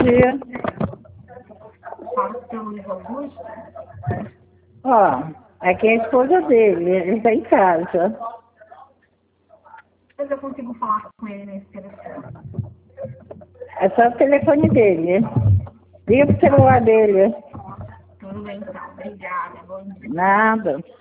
dia. Fala com o seu Luiz Augusto. Ó, aqui é a esposa dele, ele está em casa. Mas eu consigo falar com ele nesse telefone. É só o telefone dele. Liga pro celular dele. Tudo bem, então. Obrigada. Bom dia. Nada.